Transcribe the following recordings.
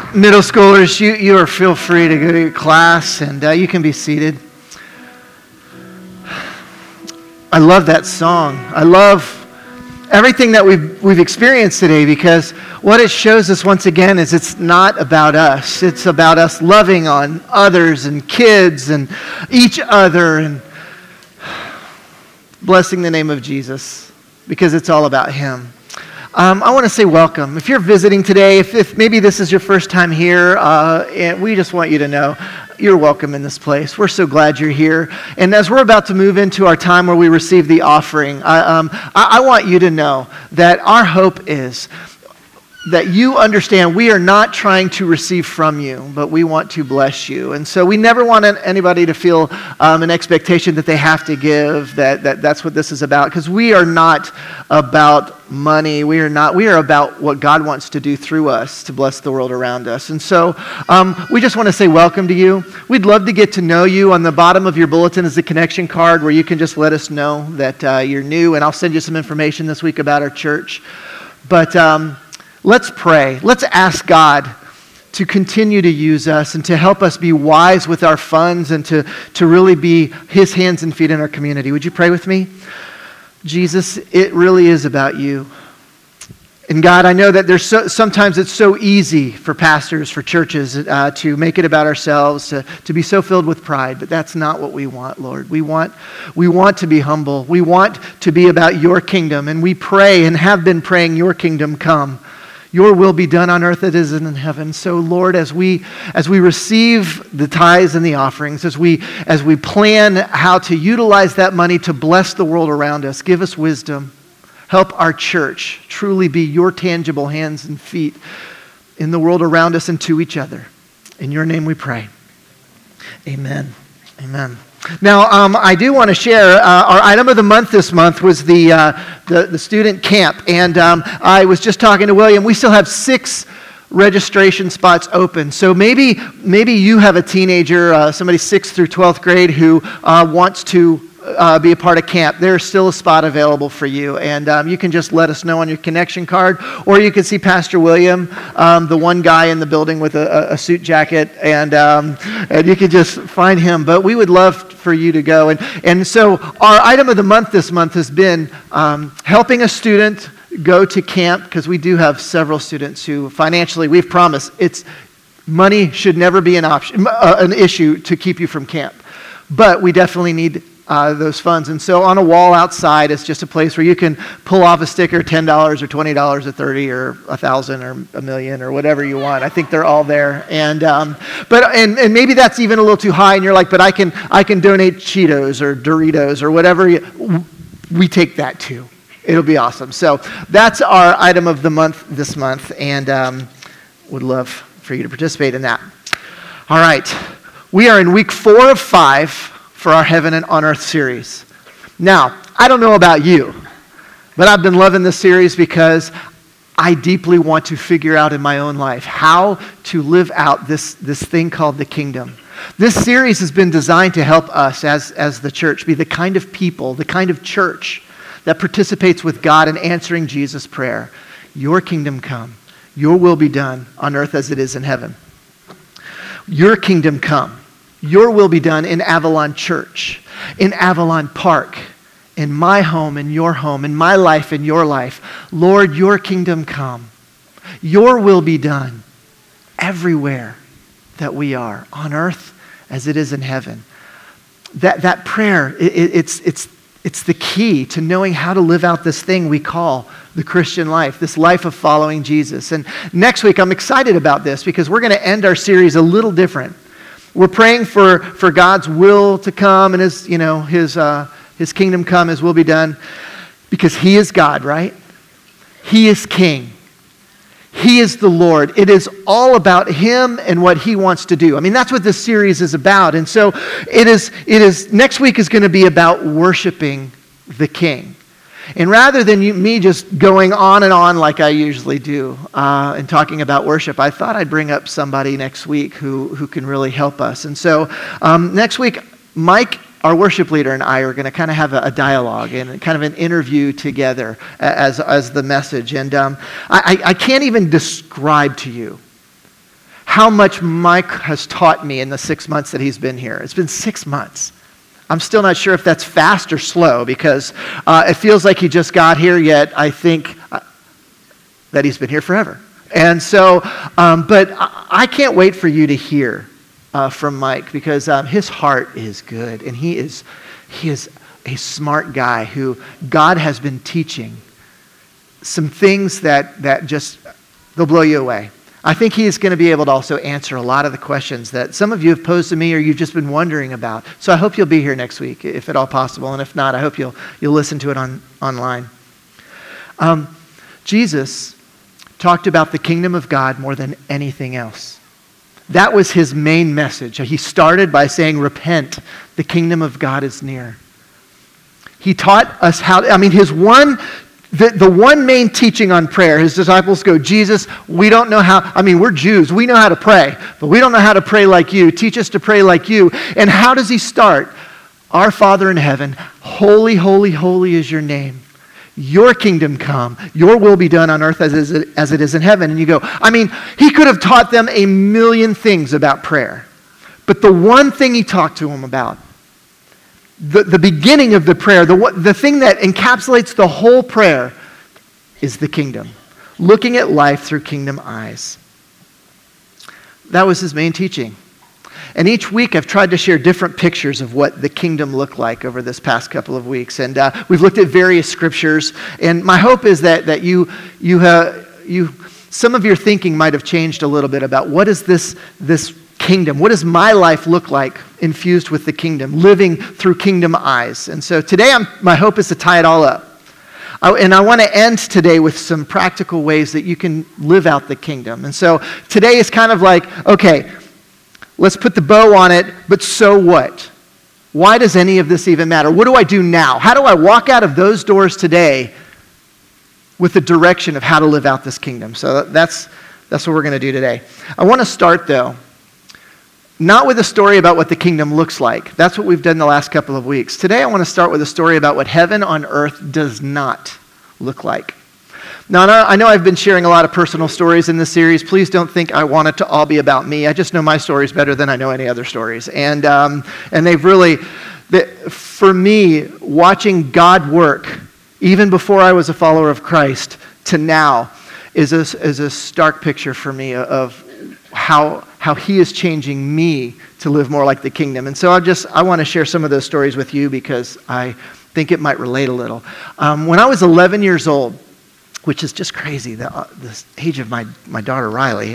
Middle schoolers, you are feel free to go to your class, and you can be seated. I love that song. I love everything that we've experienced today, because what it shows us once again is it's not about us. It's about us loving on others and kids and each other and blessing the name of Jesus, because it's all about Him. I want to say welcome. If you're visiting today, if maybe this is your first time here, and we just want you to know you're welcome in this place. We're so glad you're here. And as we're about to move into our time where we receive the offering, I want you to know that our hope is that you understand we are not trying to receive from you, but we want to bless you. And so we never want anybody to feel an expectation that they have to give, that's what this is about, because we are not about money. We are about what God wants to do through us to bless the world around us. And so we just want to say welcome to you. We'd love to get to know you. On the bottom of your bulletin is a connection card where you can just let us know that you're new, and I'll send you some information this week about our church. But let's pray. Let's ask God to continue to use us and to help us be wise with our funds and to really be His hands and feet in our community. Would you pray with me? Jesus, it really is about you. And God, I know that sometimes it's so easy for pastors, for churches to make it about ourselves, to be so filled with pride, but that's not what we want, Lord. We want to be humble. We want to be about your kingdom, and we pray and have been praying, your kingdom come. Your will be done on earth as it is in heaven. So, Lord, as we receive the tithes and the offerings, as we plan how to utilize that money to bless the world around us, give us wisdom. Help our church truly be your tangible hands and feet in the world around us and to each other. In your name we pray. Amen. Amen. Now, I do want to share our item of the month this month was the student camp. And I was just talking to William. We still have 6 registration spots open. So maybe you have a teenager, somebody 6th through 12th grade who wants to be a part of camp. There's still a spot available for you, and you can just let us know on your connection card, or you can see Pastor William, the one guy in the building with a suit jacket, and you can just find him. But we would love for you to go. And so our item of the month this month has been helping a student go to camp, because we do have several students who financially, we've promised, money should never be an issue to keep you from camp. But we definitely need those funds. And so on a wall outside, it's just a place where you can pull off a sticker, $10 or $20 or $30 or $1,000 or $1 million or whatever you want. I think they're all there. And and maybe that's even a little too high, and you're like, but I can donate Cheetos or Doritos or whatever. We take that too. It'll be awesome. So that's our item of the month this month, and would love for you to participate in that. All right. We are in week 4 of 5 for our Heaven and On Earth series. Now, I don't know about you, but I've been loving this series because I deeply want to figure out in my own life how to live out this thing called the kingdom. This series has been designed to help us as the church be the kind of people, the kind of church that participates with God in answering Jesus' prayer. Your kingdom come, your will be done on earth as it is in heaven. Your kingdom come. Your will be done in Avalon Church, in Avalon Park, in my home, in your home, in my life, in your life. Lord, your kingdom come. Your will be done everywhere that we are, on earth as it is in heaven. That prayer, it's the key to knowing how to live out this thing we call the Christian life, this life of following Jesus. And next week, I'm excited about this because we're going to end our series a little different. We're praying for God's will to come and His kingdom come, His will be done, because He is God, right? He is King. He is the Lord. It is all about Him and what He wants to do. I mean, that's what this series is about. And so it is. Next week is going to be about worshiping the King. And rather than me just going on and on like I usually do and talking about worship, I thought I'd bring up somebody next week who can really help us. And so next week, Mike, our worship leader, and I are going to kind of have a dialogue and kind of an interview together as the message. And I can't even describe to you how much Mike has taught me in the 6 months that he's been here. It's been 6 months. I'm still not sure if that's fast or slow because it feels like he just got here, yet I think that he's been here forever. And so, but I can't wait for you to hear from Mike because his heart is good, and he is a smart guy who God has been teaching some things that just, they'll blow you away. I think he is going to be able to also answer a lot of the questions that some of you have posed to me or you've just been wondering about. So I hope you'll be here next week, if at all possible. And if not, I hope you'll listen to it online. Jesus talked about the kingdom of God more than anything else. That was his main message. He started by saying, repent, the kingdom of God is near. He taught us the one main teaching on prayer, his disciples go, Jesus, we don't know how, we're Jews, we know how to pray, but we don't know how to pray like you. Teach us to pray like you. And how does he start? Our Father in heaven, holy, holy, holy is your name. Your kingdom come, your will be done on earth as it is in heaven. And you go, he could have taught them a million things about prayer. But the one thing he talked to them about, the beginning of the prayer, the thing that encapsulates the whole prayer is the kingdom. Looking at life through kingdom eyes. That was his main teaching. And each week I've tried to share different pictures of what the kingdom looked like over this past couple of weeks. And we've looked at various scriptures. And my hope is that you some of your thinking might have changed a little bit about what is this kingdom? What does my life look like infused with the kingdom, living through kingdom eyes? And so today my hope is to tie it all up. And I want to end today with some practical ways that you can live out the kingdom. And so today is kind of like, okay, let's put the bow on it, but so what? Why does any of this even matter? What do I do now? How do I walk out of those doors today with the direction of how to live out this kingdom? So that's what we're going to do today. I want to start, though, not with a story about what the kingdom looks like. That's what we've done the last couple of weeks. Today I want to start with a story about what heaven on earth does not look like. Now, I know I've been sharing a lot of personal stories in this series. Please don't think I want it to all be about me. I just know my stories better than I know any other stories. And they've really, for me, watching God work, even before I was a follower of Christ, to now, is a stark picture for me of how he is changing me to live more like the kingdom. And so I want to share some of those stories with you because I think it might relate a little. When I was 11 years old, which is just crazy, the age of my daughter Riley,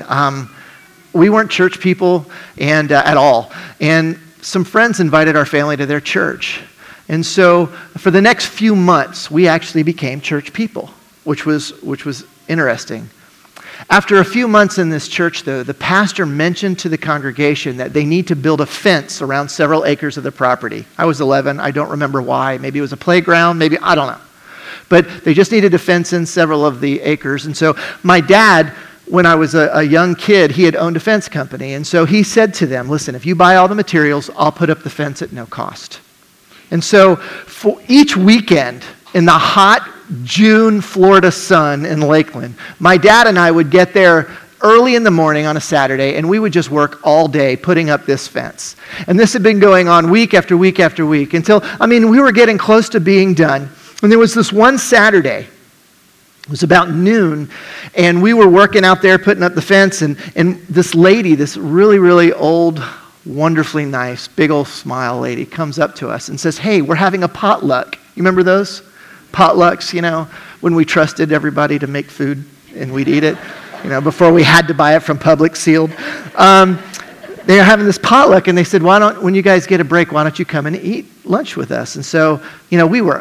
we weren't church people and at all. And some friends invited our family to their church. And so for the next few months, we actually became church people, which was interesting. After a few months in this church, though, the pastor mentioned to the congregation that they need to build a fence around several acres of the property. I was 11. I don't remember why. Maybe it was a playground. Maybe, I don't know. But they just needed to fence in several of the acres. And so my dad, when I was a young kid, he had owned a fence company. And so he said to them, listen, if you buy all the materials, I'll put up the fence at no cost. And so for each weekend in the hot June Florida sun in Lakeland, my dad and I would get there early in the morning on a Saturday, and we would just work all day putting up this fence. And this had been going on week after week after week until, we were getting close to being done. And there was this one Saturday, it was about noon, and we were working out there putting up the fence, and this lady, this really, really old, wonderfully nice, big old smile lady comes up to us and says, hey, we're having a potluck. You remember those? Potlucks, when we trusted everybody to make food and we'd eat it, before we had to buy it from Publix sealed. They were having this potluck, and they said, when you guys get a break, why don't you come and eat lunch with us? And so, we were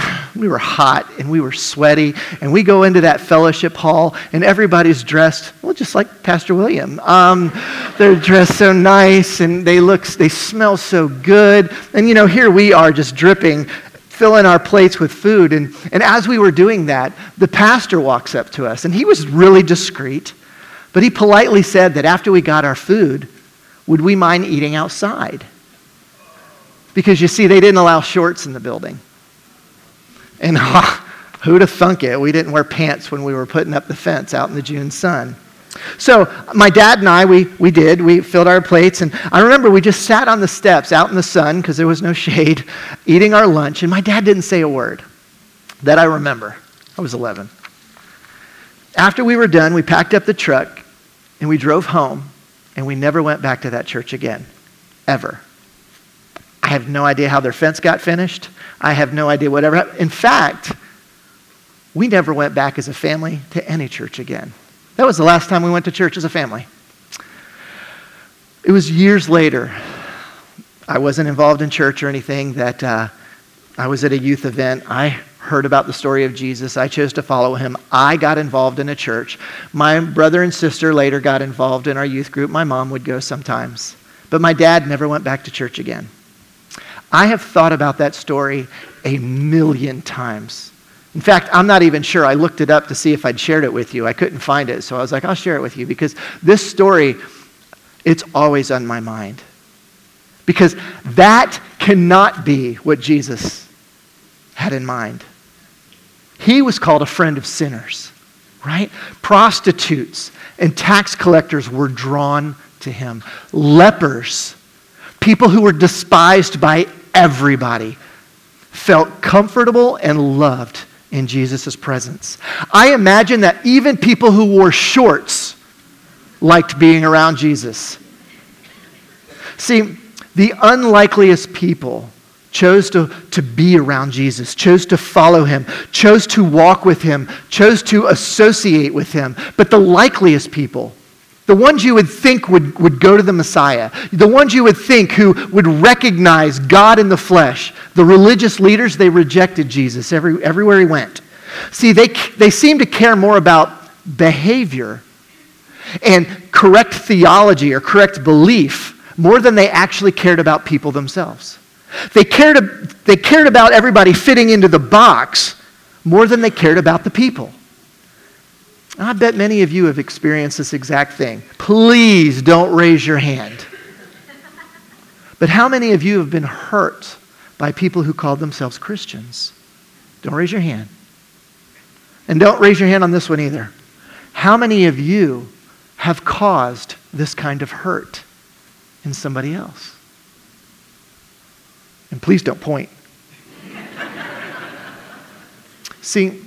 hot and we were sweaty, and we go into that fellowship hall, and everybody's dressed, just like Pastor William. They're dressed so nice, and they smell so good. And, here we are just dripping, filling our plates with food. And as we were doing that, the pastor walks up to us, and he was really discreet, but he politely said that after we got our food, would we mind eating outside? Because you see, they didn't allow shorts in the building. And who'd have thunk it? We didn't wear pants when we were putting up the fence out in the June sun. So my dad and I, we filled our plates, and I remember we just sat on the steps out in the sun because there was no shade, eating our lunch, and my dad didn't say a word that I remember. I was 11. After we were done, we packed up the truck, and we drove home, and we never went back to that church again, ever. I have no idea how their fence got finished. I have no idea whatever happened. In fact, we never went back as a family to any church again. That was the last time we went to church as a family. It was years later. I wasn't involved in church or anything. That I was at a youth event. I heard about the story of Jesus. I chose to follow him. I got involved in a church. My brother and sister later got involved in our youth group. My mom would go sometimes. But my dad never went back to church again. I have thought about that story a million times. In fact, I'm not even sure. I looked it up to see if I'd shared it with you. I couldn't find it, so I was like, I'll share it with you because this story, it's always on my mind. Because that cannot be what Jesus had in mind. He was called a friend of sinners, right? Prostitutes and tax collectors were drawn to him. Lepers, people who were despised by everybody, felt comfortable and loved in Jesus' presence. I imagine that even people who wore shorts liked being around Jesus. See, the unlikeliest people chose to be around Jesus, chose to follow him, chose to walk with him, chose to associate with him. But the likeliest people, the ones you would think would go to the Messiah, the ones you would think who would recognize God in the flesh, the religious leaders, they rejected Jesus everywhere he went. See, they seem to care more about behavior and correct theology or correct belief more than they actually cared about people themselves. They cared about everybody fitting into the box more than they cared about the people. I bet many of you have experienced this exact thing. Please don't raise your hand. But how many of you have been hurt by people who called themselves Christians? Don't raise your hand. And don't raise your hand on this one either. How many of you have caused this kind of hurt in somebody else? And please don't point. See,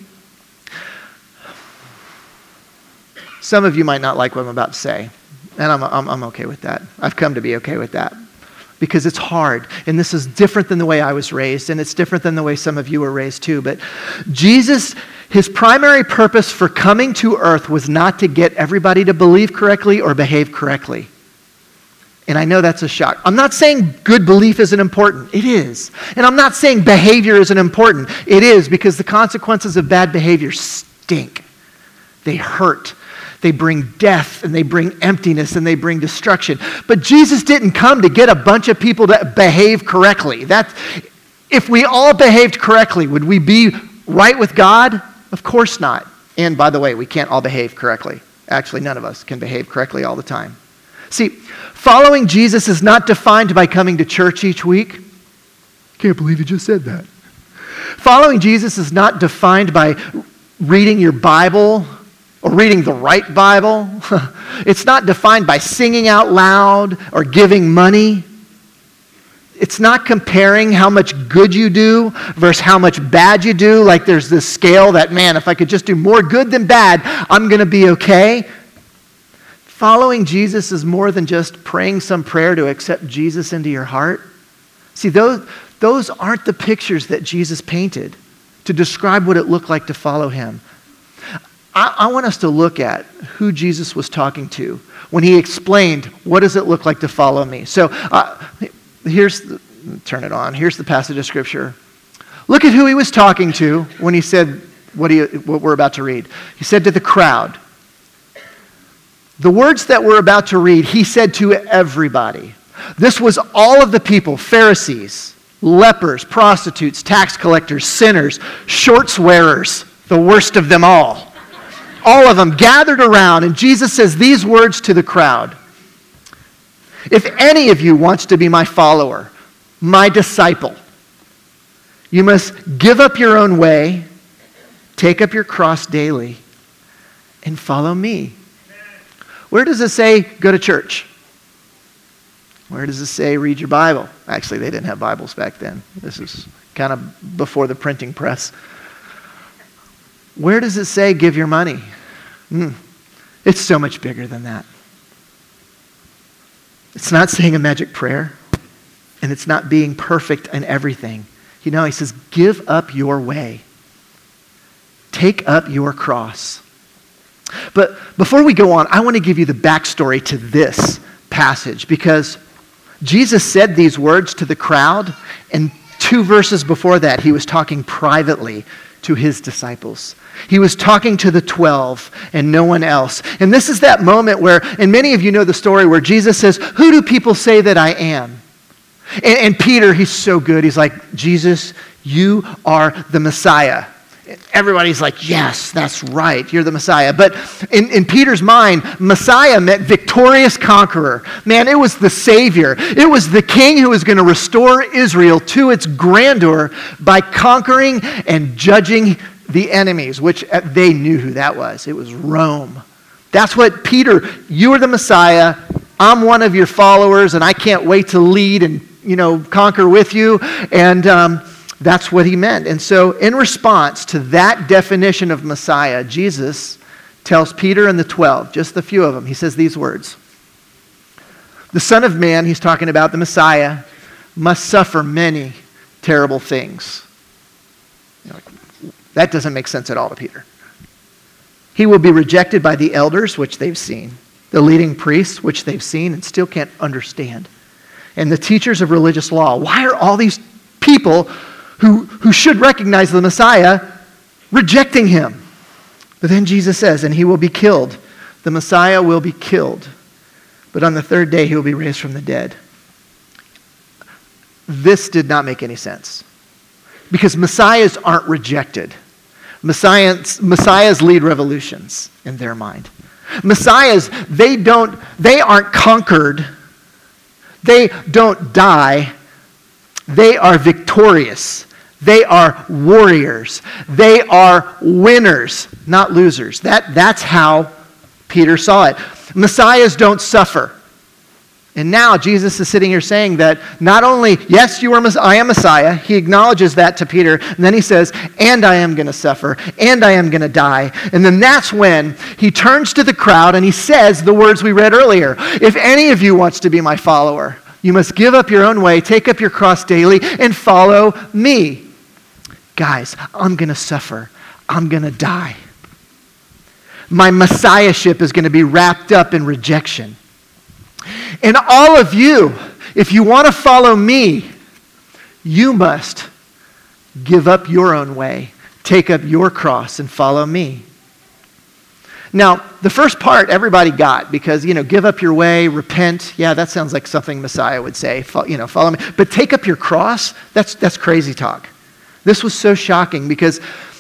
some of you might not like what I'm about to say, and I'm okay with that. I've come to be okay with that because it's hard, and this is different than the way I was raised, and it's different than the way some of you were raised too. But Jesus, his primary purpose for coming to earth was not to get everybody to believe correctly or behave correctly. And I know that's a shock. I'm not saying good belief isn't important. It is. And I'm not saying behavior isn't important. It is, because the consequences of bad behavior stink. They hurt. They bring death, and they bring emptiness, and they bring destruction. But Jesus didn't come to get a bunch of people to behave correctly. If we all behaved correctly, would we be right with God? Of course not. And by the way, we can't all behave correctly. Actually, none of us can behave correctly all the time. See, following Jesus is not defined by coming to church each week. Can't believe you just said that. Following Jesus is not defined by reading your Bible or reading the right Bible. It's not defined by singing out loud or giving money. It's not comparing how much good you do versus how much bad you do. Like there's this scale that, man, if I could just do more good than bad, I'm going to be okay. Following Jesus is more than just praying some prayer to accept Jesus into your heart. See, those aren't the pictures that Jesus painted to describe what it looked like to follow him. I want us to look at who Jesus was talking to when he explained, what does it look like to follow me? So turn it on. Here's the passage of Scripture. Look at who he was talking to when he said what we're about to read. He said to the crowd. The words that we're about to read, he said to everybody. This was all of the people, Pharisees, lepers, prostitutes, tax collectors, sinners, shorts wearers, the worst of them all. All of them gathered around, and Jesus says these words to the crowd. If any of you wants to be my follower, my disciple, you must give up your own way, take up your cross daily, and follow me. Where does it say go to church? Where does it say read your Bible? Actually, they didn't have Bibles back then. This is kind of before the printing press. Where does it say give your money? It's so much bigger than that. It's not saying a magic prayer, and it's not being perfect in everything. He says, give up your way. Take up your cross. But before we go on, I want to give you the backstory to this passage, because Jesus said these words to the crowd, and 2 verses before that, he was talking privately to his disciples. He was talking to the 12 and no one else. And this is that moment where, and many of you know the story, where Jesus says, who do people say that I am? And Peter, he's so good. He's like, Jesus, you are the Messiah. Everybody's like, yes, that's right. You're the Messiah. But in Peter's mind, Messiah meant victorious conqueror. Man, it was the Savior. It was the King who was going to restore Israel to its grandeur by conquering and judging the enemies, which they knew who that was. It was Rome. That's what Peter, you are the Messiah. I'm one of your followers, and I can't wait to lead and conquer with you. And that's what he meant. And so in response to that definition of Messiah, Jesus tells Peter and the 12, just the few of them, he says these words. The Son of Man, he's talking about the Messiah, must suffer many terrible things. That doesn't make sense at all to Peter. He will be rejected by the elders, which they've seen, the leading priests, which they've seen and still can't understand, and the teachers of religious law. Why are all these people who should recognize the Messiah rejecting him? But then Jesus says, and he will be killed. The Messiah will be killed. But on the 3rd day, he will be raised from the dead. This did not make any sense. Because Messiahs aren't rejected. Messiahs lead revolutions in their mind. Messiahs, they aren't conquered. They don't die. They are victorious. They are warriors. They are winners, not losers. That's how Peter saw it. Messiahs don't suffer. And now Jesus is sitting here saying that not only, yes, I am Messiah. He acknowledges that to Peter. And then he says, and I am going to suffer. And I am going to die. And then that's when he turns to the crowd and he says the words we read earlier. If any of you wants to be my follower, you must give up your own way, take up your cross daily, and follow me. Guys, I'm going to suffer. I'm going to die. My messiahship is going to be wrapped up in rejection. And all of you, if you want to follow me, you must give up your own way, take up your cross, and follow me. Now, the first part everybody got because, give up your way, repent. Yeah, that sounds like something Messiah would say, follow me. But take up your cross, that's crazy talk. This was so shocking because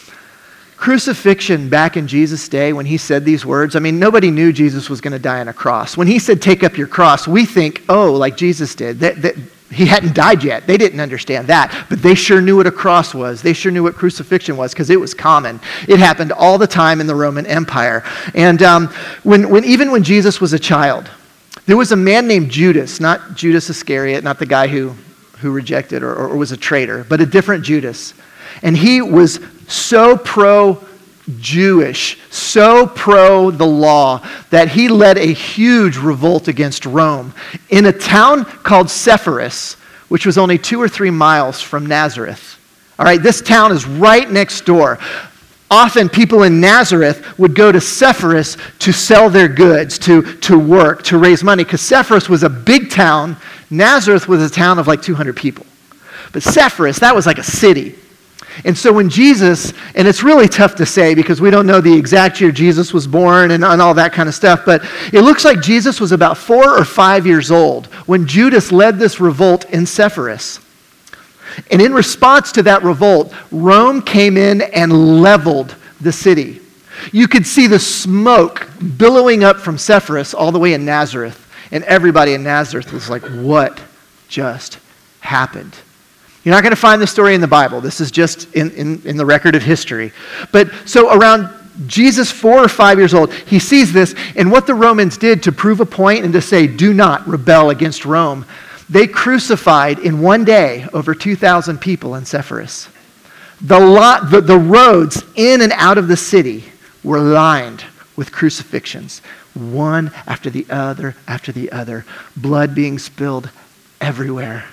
crucifixion back in Jesus' day when he said these words, nobody knew Jesus was going to die on a cross. When he said, take up your cross, we think, like Jesus did. That he hadn't died yet. They didn't understand that. But they sure knew what a cross was. They sure knew what crucifixion was because it was common. It happened all the time in the Roman Empire. And even when Jesus was a child, there was a man named Judas, not Judas Iscariot, not the guy who rejected or was a traitor, but a different Judas. And he was so pro-Jewish, so pro the law, that he led a huge revolt against Rome in a town called Sepphoris, which was only 2 or 3 miles from Nazareth. All right, this town is right next door. Often people in Nazareth would go to Sepphoris to sell their goods, to work, to raise money, because Sepphoris was a big town. Nazareth was a town of like 200 people. But Sepphoris, that was like a city. And so when Jesus, and it's really tough to say because we don't know the exact year Jesus was born and all that kind of stuff, but it looks like Jesus was about 4 or 5 years old when Judas led this revolt in Sepphoris. And in response to that revolt, Rome came in and leveled the city. You could see the smoke billowing up from Sepphoris all the way in Nazareth. And everybody in Nazareth was like, what just happened? You're not going to find this story in the Bible. This is just in the record of history. But so around Jesus, 4 or 5 years old, he sees this, and what the Romans did to prove a point and to say, do not rebel against Rome, they crucified in one day over 2,000 people in Sepphoris. The roads in and out of the city were lined with crucifixions, one after the other, blood being spilled everywhere.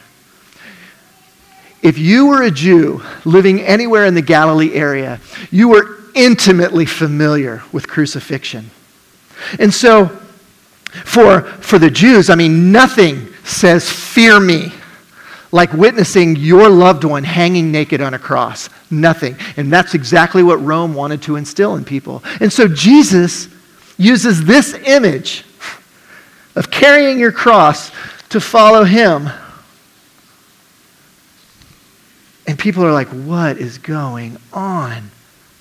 If you were a Jew living anywhere in the Galilee area, you were intimately familiar with crucifixion. And so, for the Jews, nothing says fear me like witnessing your loved one hanging naked on a cross. Nothing. And that's exactly what Rome wanted to instill in people. And so Jesus uses this image of carrying your cross to follow him. And people are like, what is going on?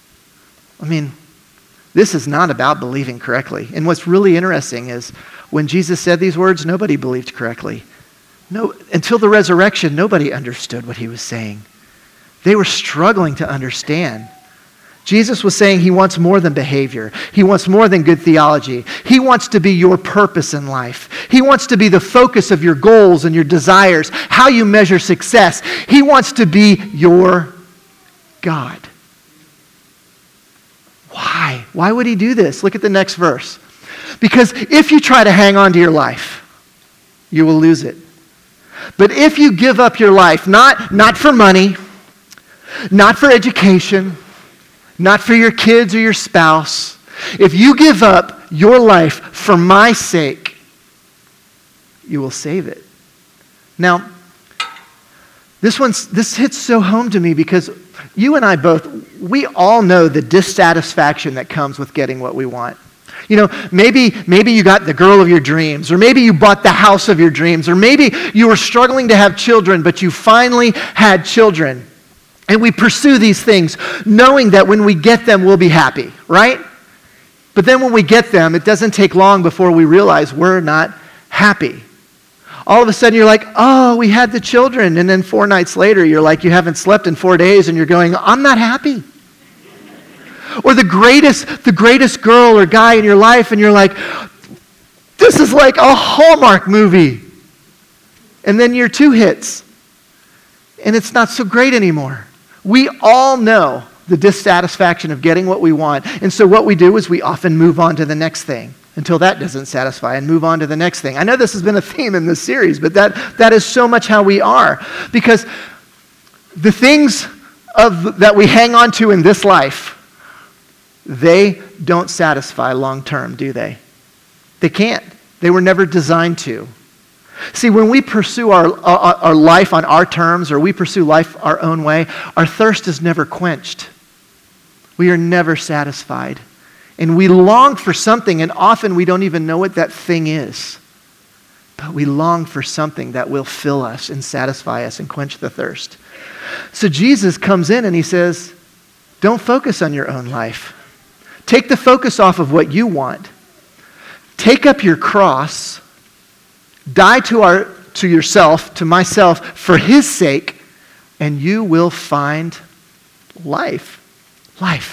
This is not about believing correctly. And what's really interesting is when Jesus said these words, nobody believed correctly. No, until the resurrection, nobody understood what he was saying. They were struggling to understand. Jesus was saying he wants more than behavior. He wants more than good theology. He wants to be your purpose in life. He wants to be the focus of your goals and your desires, how you measure success. He wants to be your God. Why? Why would he do this? Look at the next verse. Because if you try to hang on to your life, you will lose it. But if you give up your life, not for money, not for education, not for your kids or your spouse, if you give up your life for my sake, you will save it. Now, this hits so home to me because you and I both, we all know the dissatisfaction that comes with getting what we want. Maybe you got the girl of your dreams, or maybe you bought the house of your dreams, or maybe you were struggling to have children, but you finally had children. And we pursue these things knowing that when we get them, we'll be happy, right? But then when we get them, it doesn't take long before we realize we're not happy. All of a sudden you're like, oh, we had the children. And then 4 nights later, you're like, you haven't slept in 4 days, and you're going, I'm not happy. Or the greatest girl or guy in your life, and you're like, this is like a Hallmark movie. And then you're 2 hits, and it's not so great anymore. We all know the dissatisfaction of getting what we want. And so what we do is we often move on to the next thing until that doesn't satisfy and move on to the next thing. I know this has been a theme in this series, but that is so much how we are. Because the things that we hang on to in this life, they don't satisfy long term, do they? They can't. They were never designed to. See, when we pursue our life on our terms, or we pursue life our own way, our thirst is never quenched. We are never satisfied. And we long for something, and often we don't even know what that thing is. But we long for something that will fill us and satisfy us and quench the thirst. So Jesus comes in and he says, don't focus on your own life. Take the focus off of what you want. Take up your cross. Die to yourself, to myself, for his sake, and you will find life. Life.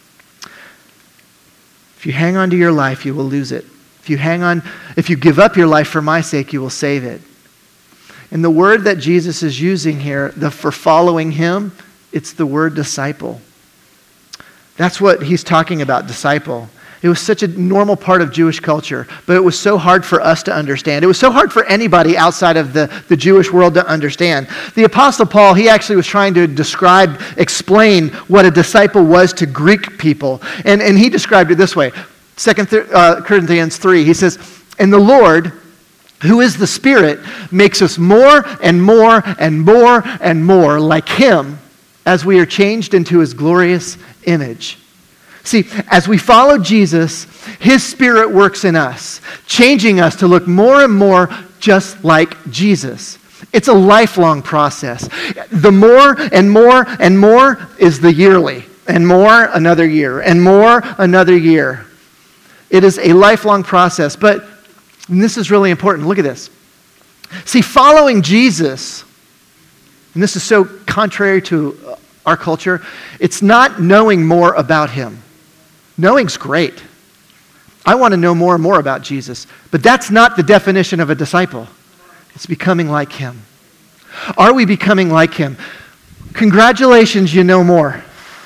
If you hang on to your life, you will lose it. If you give up your life for my sake, you will save it. And the word that Jesus is using here, for following him, it's the word disciple. That's what he's talking about, disciple. It was such a normal part of Jewish culture, but it was so hard for us to understand. It was so hard for anybody outside of the Jewish world to understand. The Apostle Paul, he actually was trying to explain what a disciple was to Greek people. And he described it this way. 2 Corinthians 3, he says, and the Lord, who is the Spirit, makes us more and more and more and more like him as we are changed into his glorious image. See, as we follow Jesus, his Spirit works in us, changing us to look more and more just like Jesus. It's a lifelong process. The more and more and more is the yearly, and more another year, and more another year. It is a lifelong process, but this is really important. Look at this. See, following Jesus, and this is so contrary to our culture, it's not knowing more about him. Knowing's great. I want to know more and more about Jesus. But that's not the definition of a disciple. It's becoming like him. Are we becoming like him? Congratulations, you know more.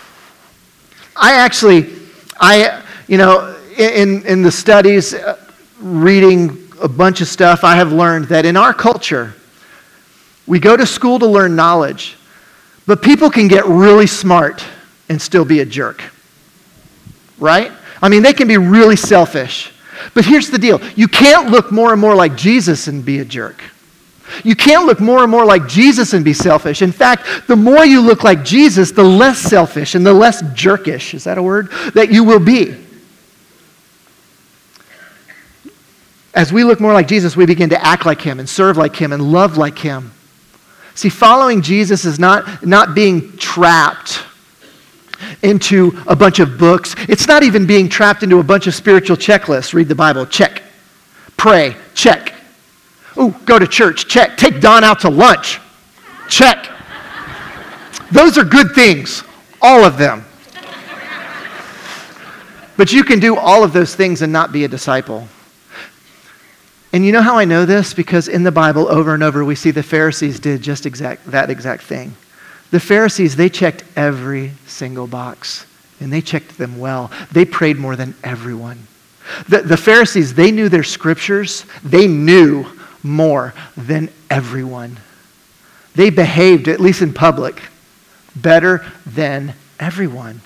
In the studies, reading a bunch of stuff, I have learned that in our culture, we go to school to learn knowledge, but people can get really smart and still be a jerk. Right? I mean, they can be really selfish. But here's the deal. You can't look more and more like Jesus and be a jerk. You can't look more and more like Jesus and be selfish. In fact, the more you look like Jesus, the less selfish and the less jerkish, is that a word, that you will be. As we look more like Jesus, we begin to act like him and serve like him and love like him. See, following Jesus is not being trapped into a bunch of books. It's not even being trapped into a bunch of spiritual checklists. Read the Bible, check. Pray, check. Ooh, go to church, check. Take Don out to lunch, check. Those are good things, all of them. But you can do all of those things and not be a disciple. And you know how I know this? Because in the Bible, over and over, we see the Pharisees did just that exact thing. The Pharisees, they checked every single box, and they checked them well. They prayed more than everyone. The Pharisees, they knew their scriptures. They knew more than everyone. They behaved, at least in public, better than everyone.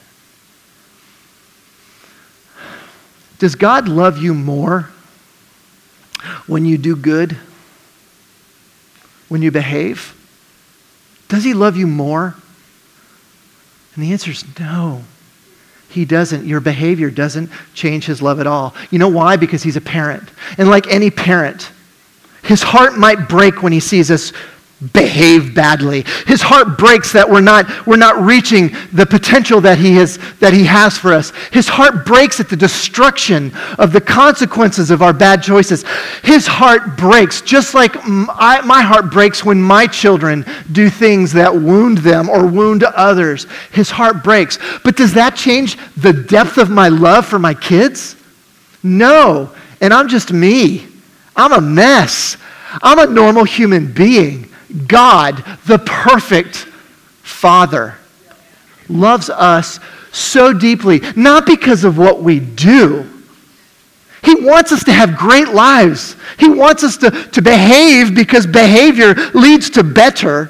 Does God love you more when you do good? When you behave? Does he love you more? And the answer is no. He doesn't. Your behavior doesn't change his love at all. You know why? Because he's a parent. And like any parent, his heart might break when he sees us behave badly. His heart breaks that we're not reaching the potential that he has for us. His heart breaks at the destruction of the consequences of our bad choices. His heart breaks, just like my heart breaks when my children do things that wound them or wound others. His heart breaks. But does that change the depth of my love for my kids? No. And I'm just me. I'm a mess. I'm a normal human being. God, the perfect Father, loves us so deeply, not because of what we do. He wants us to have great lives. He wants us to behave because behavior leads to better.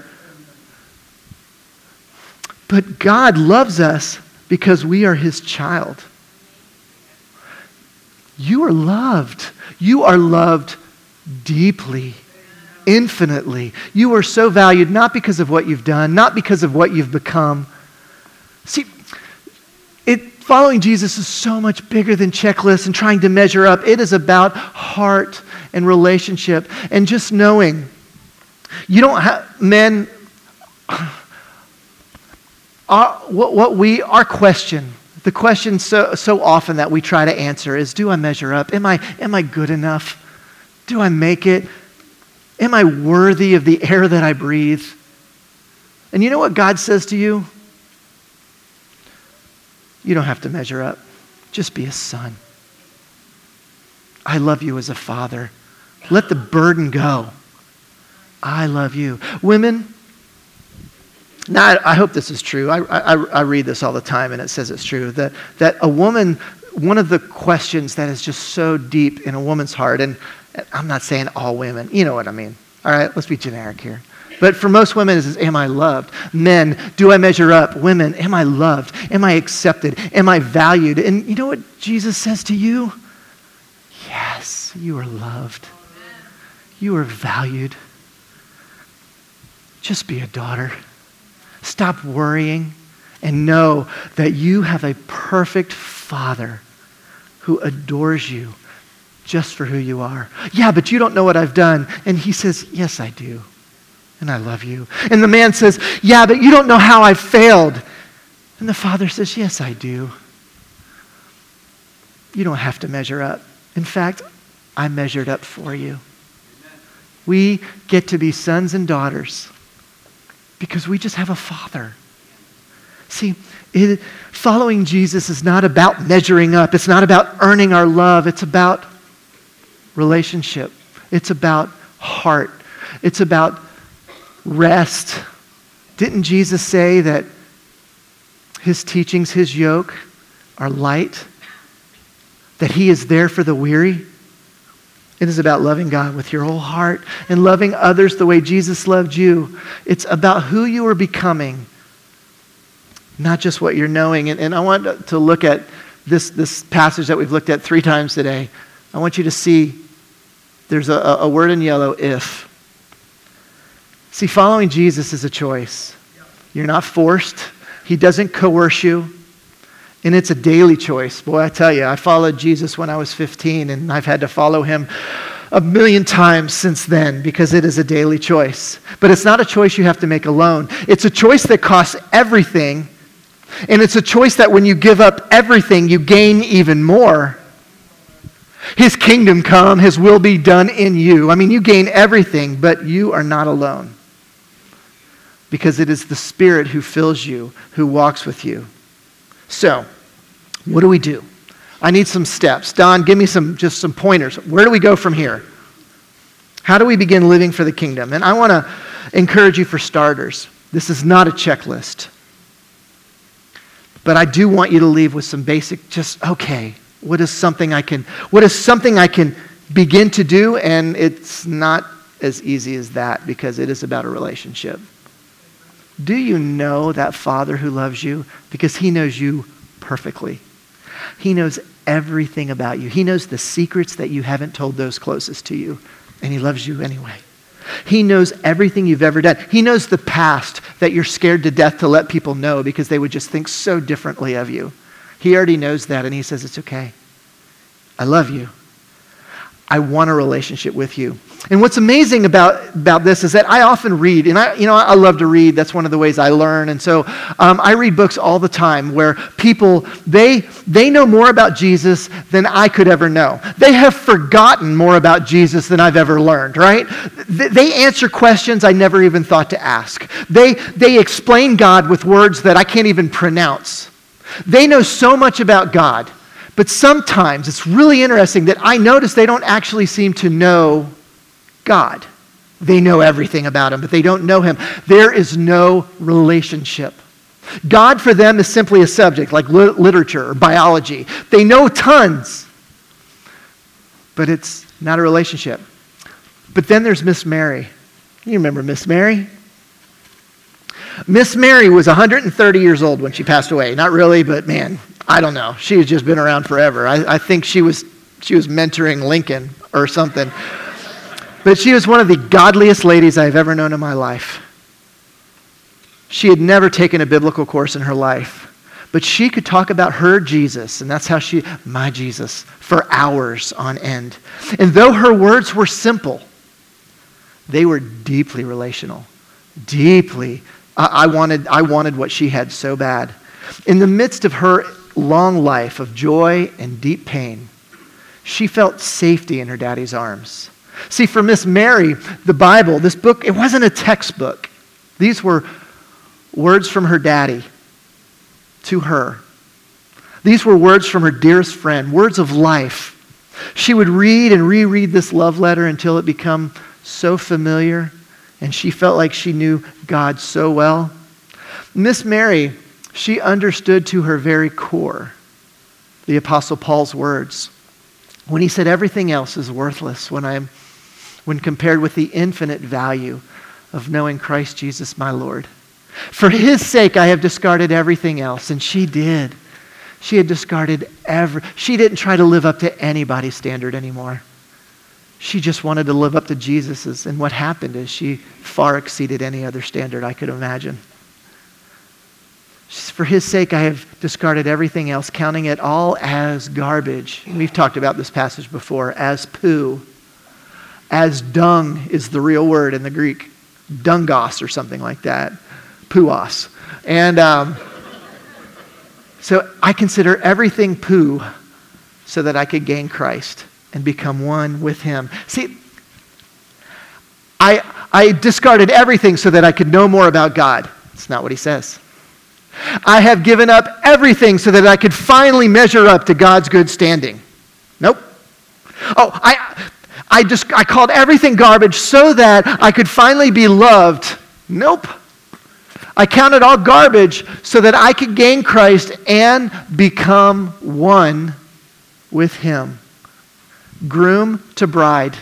But God loves us because we are his child. You are loved. You are loved deeply. Infinitely. You are so valued not because of what you've done, not because of what you've become. See, following Jesus is so much bigger than checklists and trying to measure up. It is about heart and relationship and just knowing. You don't have, men, our question, the question so often that we try to answer is, do I measure up? Am I good enough? Do I make it? Am I worthy of the air that I breathe? And you know what God says to you? You don't have to measure up. Just be a son. I love you as a father. Let the burden go. I love you. Women, now I hope this is true. I read this all the time and it says it's true. That a woman, one of the questions that is just so deep in a woman's heart, and I'm not saying all women. You know what I mean. All right, let's be generic here. But for most women, it is, am I loved? Men, do I measure up? Women, am I loved? Am I accepted? Am I valued? And you know what Jesus says to you? Yes, you are loved. You are valued. Just be a daughter. Stop worrying and know that you have a perfect Father who adores you just for who you are. Yeah, but you don't know what I've done. And he says, yes, I do. And I love you. And the man says, yeah, but you don't know how I failed. And the Father says, yes, I do. You don't have to measure up. In fact, I measured up for you. We get to be sons and daughters because we just have a Father. See, following Jesus is not about measuring up. It's not about earning our love. It's about relationship. It's about heart. It's about rest. Didn't Jesus say that his teachings, his yoke are light? That he is there for the weary? It is about loving God with your whole heart and loving others the way Jesus loved you. It's about who you are becoming, not just what you're knowing. And I want to look at this passage that we've looked at 3 times today. I want you to see there's a word in yellow, if. See, following Jesus is a choice. You're not forced. He doesn't coerce you. And it's a daily choice. Boy, I tell you, I followed Jesus when I was 15, and I've had to follow him a million times since then because it is a daily choice. But it's not a choice you have to make alone. It's a choice that costs everything, and it's a choice that when you give up everything, you gain even more. His kingdom come, his will be done in you. I mean, you gain everything, but you are not alone because it is the Spirit who fills you, who walks with you. So, what do we do? I need some steps. Don, give me just some pointers. Where do we go from here? How do we begin living for the kingdom? And I want to encourage you for starters. This is not a checklist. But I do want you to leave with some basic, what is something I can begin to do? And it's not as easy as that because it is about a relationship. Do you know that Father who loves you? Because he knows you perfectly. He knows everything about you. He knows the secrets that you haven't told those closest to you. And he loves you anyway. He knows everything you've ever done. He knows the past that you're scared to death to let people know because they would just think so differently of you. He already knows that, and he says, it's okay. I love you. I want a relationship with you. And what's amazing about this is that I often read, and I love to read. That's one of the ways I learn. And so I read books all the time where people, they know more about Jesus than I could ever know. They have forgotten more about Jesus than I've ever learned, right? They answer questions I never even thought to ask. They explain God with words that I can't even pronounce. They know so much about God. But sometimes it's really interesting that I notice they don't actually seem to know God. They know everything about him, but they don't know him. There is no relationship. God for them is simply a subject like literature or biology. They know tons, but it's not a relationship. But then there's Miss Mary. You remember Miss Mary? Miss Mary was 130 years old when she passed away. Not really, but man, I don't know. She has just been around forever. I think she was mentoring Lincoln or something. But she was one of the godliest ladies I've ever known in my life. She had never taken a biblical course in her life. But she could talk about her Jesus, and that's how my Jesus, for hours on end. And though her words were simple, they were deeply relational. Deeply. I wanted what she had so bad. In the midst of her long life of joy and deep pain, she felt safety in her daddy's arms. See, for Miss Mary, the Bible, this book, it wasn't a textbook. These were words from her daddy to her. These were words from her dearest friend, words of life. She would read and reread this love letter until it became so familiar, and she felt like she knew God so well. Miss Mary, she understood to her very core the Apostle Paul's words when he said everything else is worthless when compared with the infinite value of knowing Christ Jesus my Lord. For his sake I have discarded everything else, and she did. She had discarded she didn't try to live up to anybody's standard anymore. She just wanted to live up to Jesus's, and what happened is she far exceeded any other standard I could imagine. For his sake, I have discarded everything else, counting it all as garbage. We've talked about this passage before, as poo. As dung is the real word in the Greek. Dungos or something like that. Puos. And so I consider everything poo so that I could gain Christ and become one with him. See, I discarded everything so that I could know more about God. That's not what he says. I have given up everything so that I could finally measure up to God's good standing. Nope. Oh, I called everything garbage so that I could finally be loved. Nope. I counted all garbage so that I could gain Christ and become one with him. Groom to bride.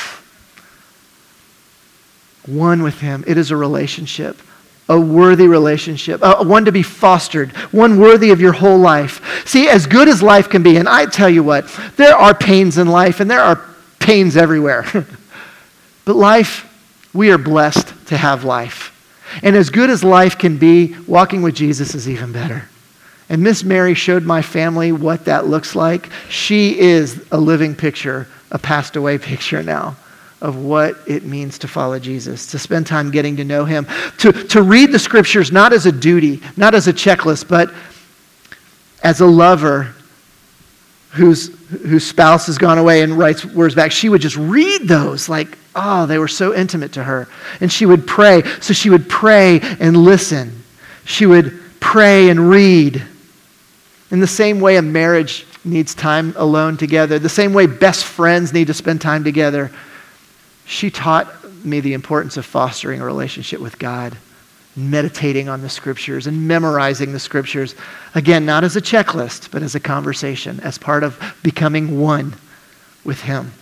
One with him. It is a relationship. A worthy relationship. One to be fostered. One worthy of your whole life. See, as good as life can be, and I tell you what, there are pains in life and there are pains everywhere. But life, we are blessed to have life. And as good as life can be, walking with Jesus is even better. And Miss Mary showed my family what that looks like. She is a living picture, a passed away picture now, of what it means to follow Jesus, to spend time getting to know him, to read the scriptures not as a duty, not as a checklist, but as a lover whose spouse has gone away and writes words back. She would just read those like, oh, they were so intimate to her. And she would pray. So she would pray and listen. She would pray and read. In the same way a marriage needs time alone together, the same way best friends need to spend time together, she taught me the importance of fostering a relationship with God, meditating on the scriptures and memorizing the scriptures. Again, not as a checklist, but as a conversation, as part of becoming one with him.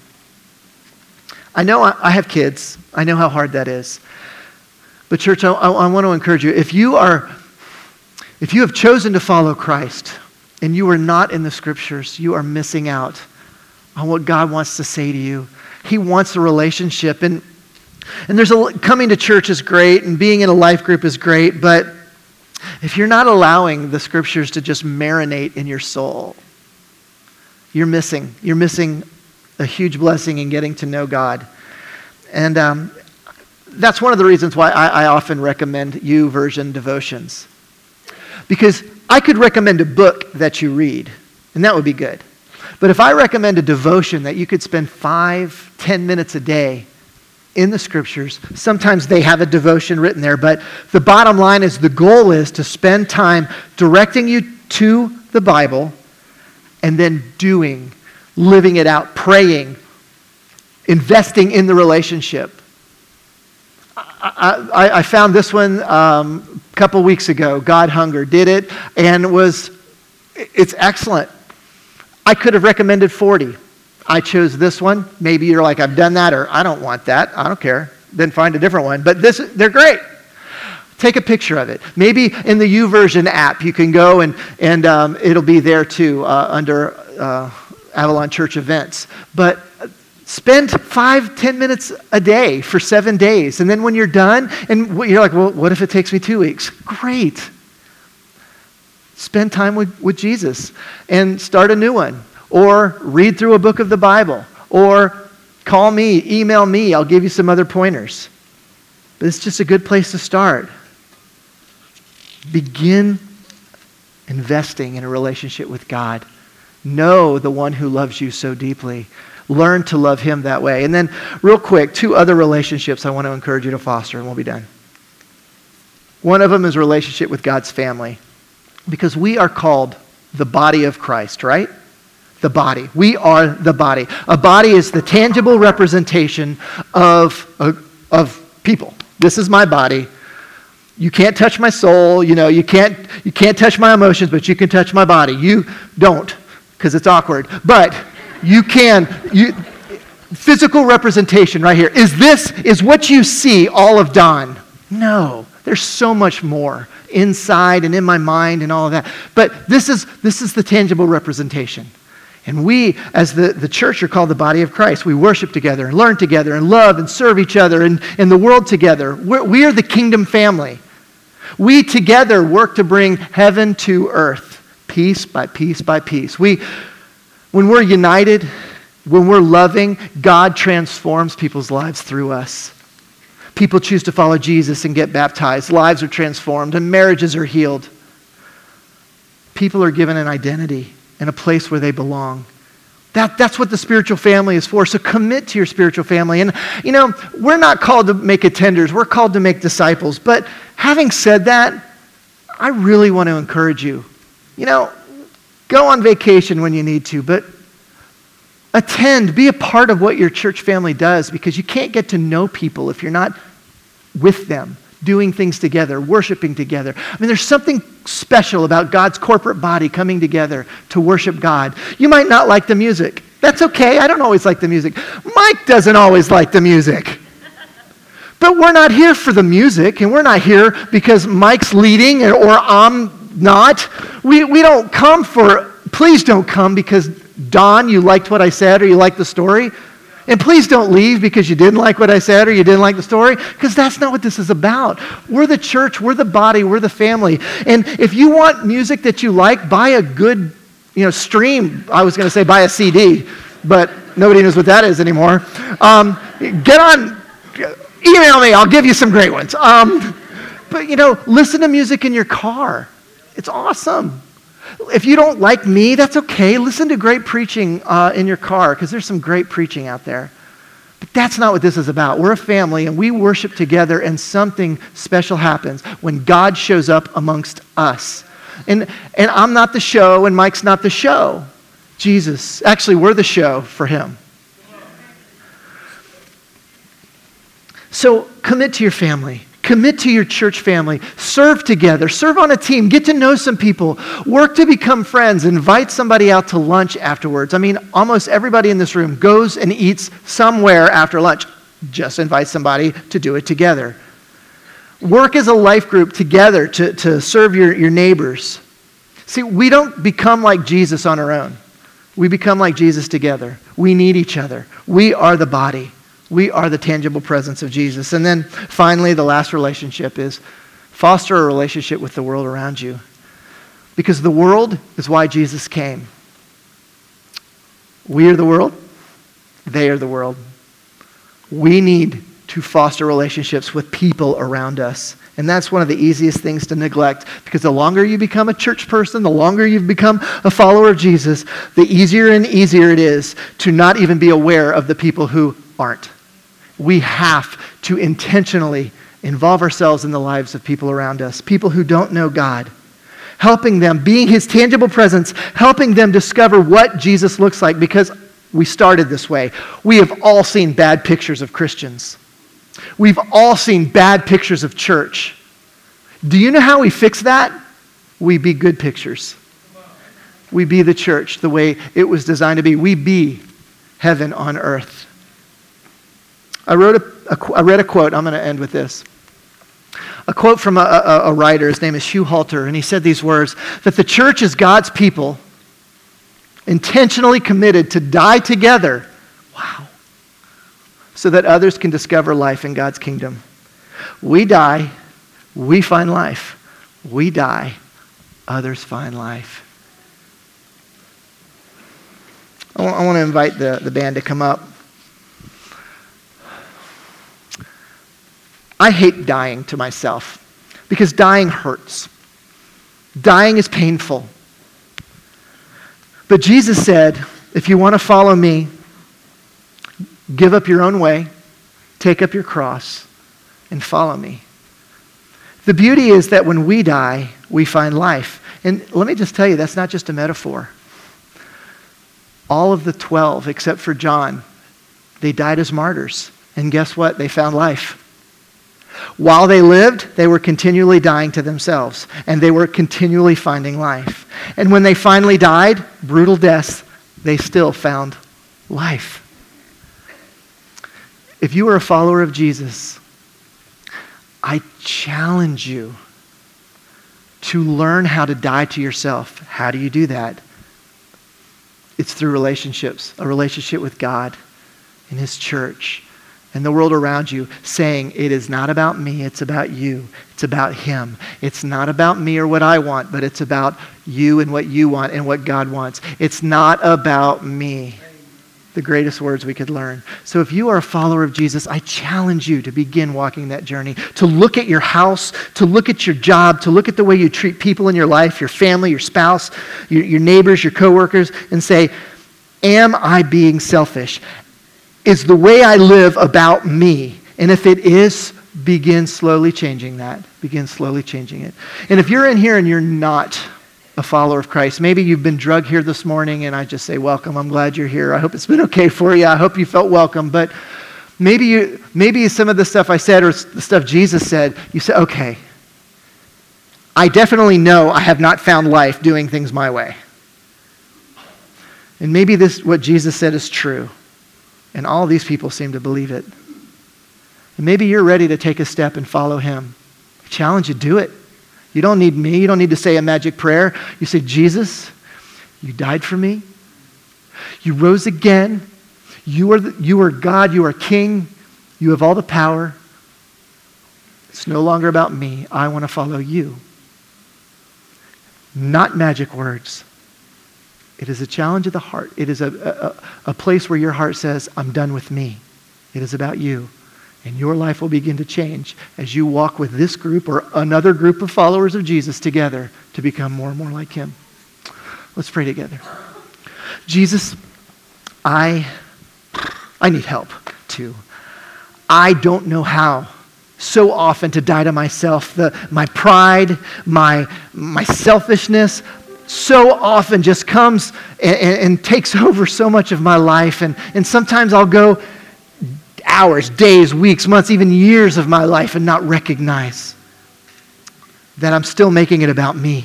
I know I have kids. I know how hard that is. But church, I want to encourage you. If you have chosen to follow Christ and you are not in the scriptures, you are missing out on what God wants to say to you. He wants a relationship. And coming to church is great and being in a life group is great, but if you're not allowing the scriptures to just marinate in your soul, you're missing a huge blessing in getting to know God. And that's one of the reasons why I often recommend YouVersion devotions. Because I could recommend a book that you read, and that would be good. But if I recommend a devotion that you could spend 5-10 minutes a day in the scriptures, sometimes they have a devotion written there, but the bottom line is the goal is to spend time directing you to the Bible and then living it out, praying, investing in the relationship. I found this one a couple weeks ago. God Hunger did it, and it's excellent. I could have recommended 40. I chose this one. Maybe you're like, I've done that, or I don't want that. I don't care. Then find a different one. But they're great. Take a picture of it. Maybe in the YouVersion app, you can go and it'll be there too under Avalon Church events. But spend 5-10 minutes a day for 7 days. And then when you're done, and you're like, well, what if it takes me 2 weeks? Great. Spend time with Jesus and start a new one. Or read through a book of the Bible. Or call me, email me. I'll give you some other pointers. But it's just a good place to start. Begin investing in a relationship with God. Know the one who loves you so deeply. Learn to love him that way. And then real quick, 2 other relationships I want to encourage you to foster, and we'll be done. One of them is a relationship with God's family. Because we are called the body of Christ, right? The body. We are the body. A body is the tangible representation of people. This is my body. You can't touch my soul. You can't touch my emotions, but you can touch my body. You don't, because it's awkward. But you can. Physical representation right here. Is what you see all of Don? No. There's so much more inside and in my mind and all of that. But this is the tangible representation. And we, as the church, are called the body of Christ. We worship together and learn together and love and serve each other and the world together. We are the kingdom family. We together work to bring heaven to earth, piece by piece by piece. When we're united, when we're loving, God transforms people's lives through us. People choose to follow Jesus and get baptized. Lives are transformed and marriages are healed. People are given an identity and a place where they belong. That's what the spiritual family is for. So commit to your spiritual family. And, we're not called to make attenders. We're called to make disciples. But having said that, I really want to encourage you. Go on vacation when you need to, but attend, be a part of what your church family does, because you can't get to know people if you're not with them, doing things together, worshiping together. There's something special about God's corporate body coming together to worship God. You might not like the music. That's okay. I don't always like the music. Mike doesn't always like the music. But we're not here for the music, and we're not here because Mike's leading or I'm not. We don't come please don't come because, Don, you liked what I said or you liked the story. And please don't leave because you didn't like what I said or you didn't like the story, because that's not what this is about. We're the church, we're the body, we're the family. And if you want music that you like, buy a good stream. I was going to say buy a CD, but nobody knows what that is anymore. Email me, I'll give you some great ones. But listen to music in your car. It's awesome. If you don't like me, that's okay. Listen to great preaching in your car, because there's some great preaching out there. But that's not what this is about. We're a family, and we worship together, and something special happens when God shows up amongst us. And I'm not the show, and Mike's not the show. Jesus. Actually, we're the show for him. So commit to your family. Commit to your church family. Serve together. Serve on a team. Get to know some people. Work to become friends. Invite somebody out to lunch afterwards. Almost everybody in this room goes and eats somewhere after lunch. Just invite somebody to do it together. Work as a life group together to serve your neighbors. See, we don't become like Jesus on our own. We become like Jesus together. We need each other. We are the body. We are the tangible presence of Jesus. And then finally, the last relationship is foster a relationship with the world around you. Because the world is why Jesus came. We are the world. They are the world. We need to foster relationships with people around us. And that's one of the easiest things to neglect, because the longer you become a church person, the longer you've become a follower of Jesus, the easier and easier it is to not even be aware of the people who aren't. We have to intentionally involve ourselves in the lives of people around us, people who don't know God, helping them, being his tangible presence, helping them discover what Jesus looks like, because we started this way. We have all seen bad pictures of Christians. We've all seen bad pictures of church. Do you know how we fix that? We be good pictures. We be the church the way it was designed to be. We be heaven on earth. I read a quote. I'm going to end with this. A quote from a writer. His name is Hugh Halter, and he said these words, that the church is God's people intentionally committed to die together. Wow. So that others can discover life in God's kingdom. We die, we find life. We die, others find life. I want to invite the band to come up. I hate dying to myself, because dying hurts. Dying is painful. But Jesus said, if you want to follow me, give up your own way, take up your cross, and follow me. The beauty is that when we die, we find life. And let me just tell you, that's not just a metaphor. All of the 12, except for John, they died as martyrs. And guess what? They found life. While they lived, they were continually dying to themselves, and they were continually finding life. And when they finally died, brutal deaths, they still found life. If you are a follower of Jesus, I challenge you to learn how to die to yourself. How do you do that? It's through relationships, a relationship with God and his church and the world around you, saying, it is not about me, it's about you. It's about him. It's not about me or what I want, but it's about you and what you want and what God wants. It's not about me. The greatest words we could learn. So if you are a follower of Jesus, I challenge you to begin walking that journey, to look at your house, to look at your job, to look at the way you treat people in your life, your family, your spouse, your neighbors, your coworkers, and say, am I being selfish? Is the way I live about me? And if it is, begin slowly changing that. Begin slowly changing it. And if you're in here and you're not a follower of Christ, maybe you've been drugged here this morning, and I just say, welcome. I'm glad you're here. I hope it's been okay for you. I hope you felt welcome. But maybe some of the stuff I said or the stuff Jesus said, you say, okay, I definitely know I have not found life doing things my way. And maybe what Jesus said is true. And all these people seem to believe it. And maybe you're ready to take a step and follow him. I challenge you, do it. You don't need me. You don't need to say a magic prayer. You say, Jesus, you died for me. You rose again. You are God. You are King. You have all the power. It's no longer about me. I want to follow you. Not magic words. It is a challenge of the heart. It is a place where your heart says, I'm done with me. It is about you. And your life will begin to change as you walk with this group or another group of followers of Jesus together to become more and more like him. Let's pray together. Jesus, I need help too. I don't know how so often to die to myself. My pride, my selfishness so often just comes and takes over so much of my life. And sometimes I'll go hours, days, weeks, months, even years of my life and not recognize that I'm still making it about me.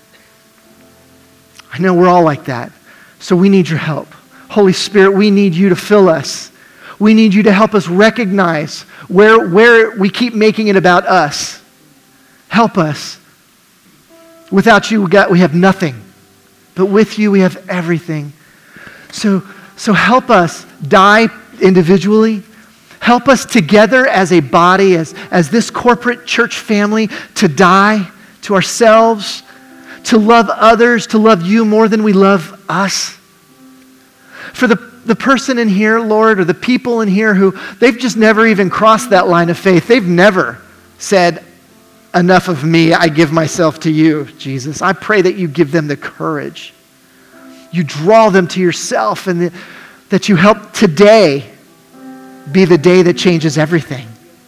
I know we're all like that. So we need your help. Holy Spirit, we need you to fill us. We need you to help us recognize where we keep making it about us. Help us. Without you, we have nothing. But with you, we have everything. So help us die individually. Help us together as a body, as this corporate church family, to die to ourselves, to love others, to love you more than we love us. For the person in here, Lord, or the people in here who, they've just never even crossed that line of faith. They've never said, enough of me, I give myself to you, Jesus. I pray that you give them the courage. You draw them to yourself, and that you help today be the day that changes everything.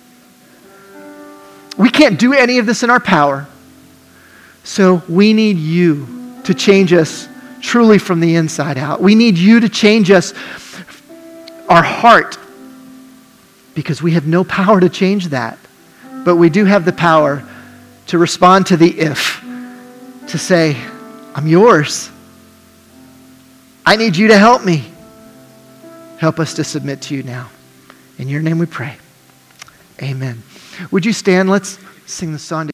We can't do any of this in our power. So we need you to change us truly from the inside out. We need you to change us, our heart, because we have no power to change that. But we do have the power to respond to the if, to say, I'm yours. I need you to help me. Help us to submit to you now. In your name we pray. Amen. Would you stand? Let's sing the song together.